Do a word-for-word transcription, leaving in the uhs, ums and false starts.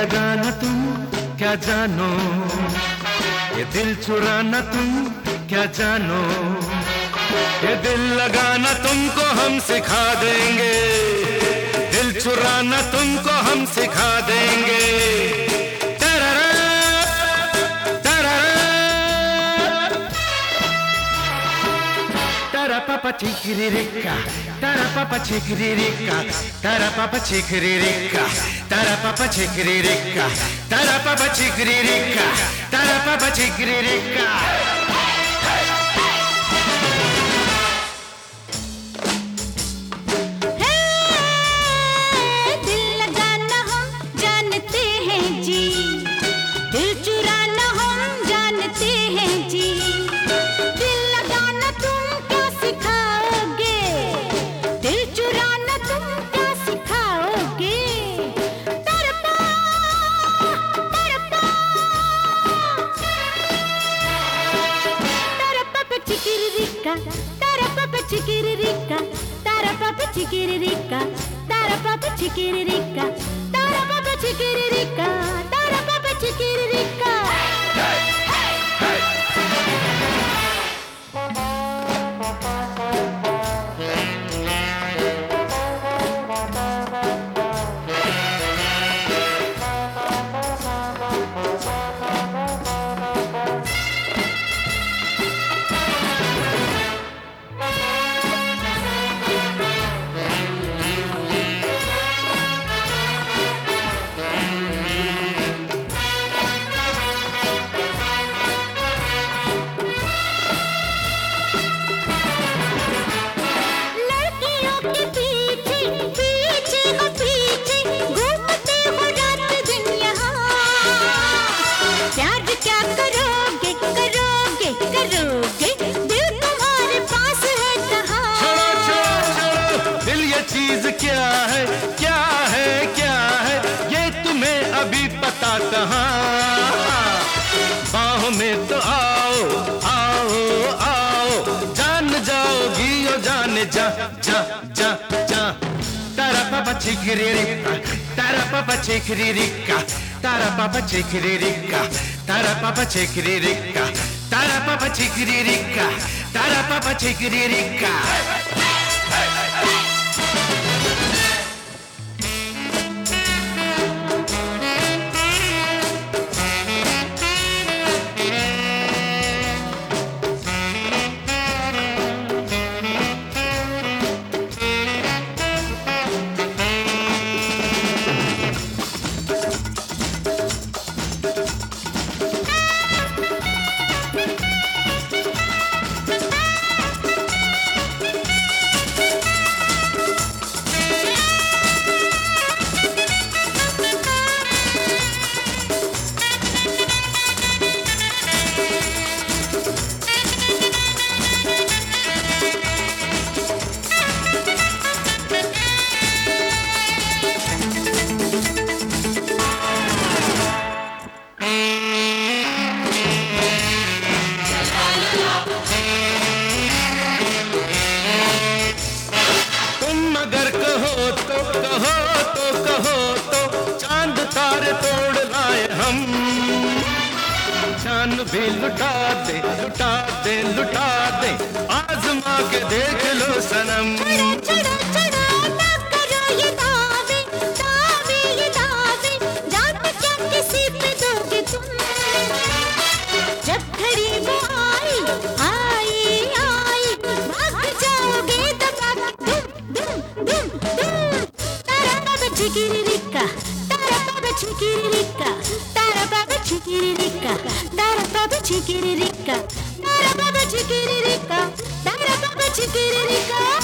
लगाना तुम क्या जानो, ये दिल चुराना तुम क्या जानो, ये दिल लगाना तुमको हम सिखा देंगे, दिल चुराना तुमको हम सिखा देंगे। Papa chiquiririca, tara papa chiquiririca, tara papa chiquiririca, tara papa chiquiririca, tara papa chiquiririca, tara papa chiquiririca. Tara papa chiquiririca, tara papa chiquiririca, tara papa chiquiririca, tara papa chiquiririca, tara papa chiquiririca. चीज क्या है क्या है क्या है ये तुम्हें अभी पता कहाँ, बाहों में तो आओ आओ आओ, जान जाओगी ओ जाने जा जा जा जा। तारा पापा चिकरिरिका, तारा पापा चिकरिरिका, तारा पापा चिकरिरिका, तारा पापा चिकरिरिका, तारा पापा चिकरिरिका, तारा पापा चिकरिरिका। अगर कहो तो कहो तो कहो तो चांद तारे तोड़ लाए हम, जान भी लुटा दे लुटा दे लुटा दे, आजमा के देख लो सनम। चढ़ो चढ़ो ना करो ये दावे दावे ये दावे, जान क्या किसी पे दोगे तुम, जब घड़ी वो आई आई आई, भाग जाओगे दबा के दुम दुम दुम। तारा पापा चिकिरिरिका, तारा पापा चिकिरिरिका, तारा पापा चिकिरिरिका, तारा पापा चिकिरिरिका, तारा पापा चिकिरिरिका, तारा पापा चिकिरिरिका।